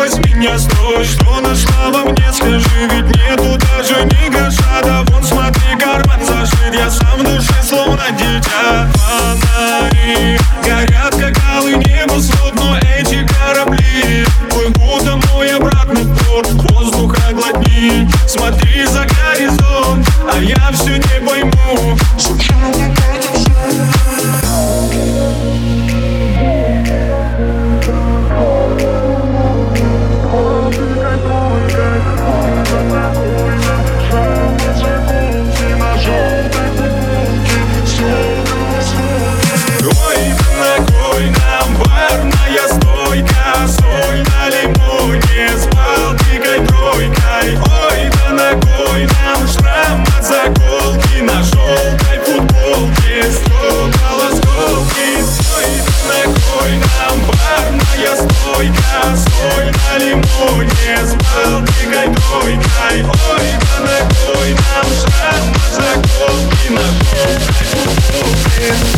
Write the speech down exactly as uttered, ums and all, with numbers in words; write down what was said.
возьми, не острой. Что нашла во мне, скажи, ведь нету даже ни гроша. Да вон смотри, карман зашит, я сам в душе словно дитя. Фонари горят, как алый небо свод, но эти корабли плывут домой обратно в порт. Воздуха глотни, смотри за горизонт, а я все не пойму. Соль на лимоне с Балтикой тройкой. Ой, да на кой нам шрам от заколки на желтой футболке стекол осколки. Ой, да на кой нам барная стойка. Соль на лимоне с Балтикой тройкой. Ой, да на кой нам шрам от заколки на желтой футболке.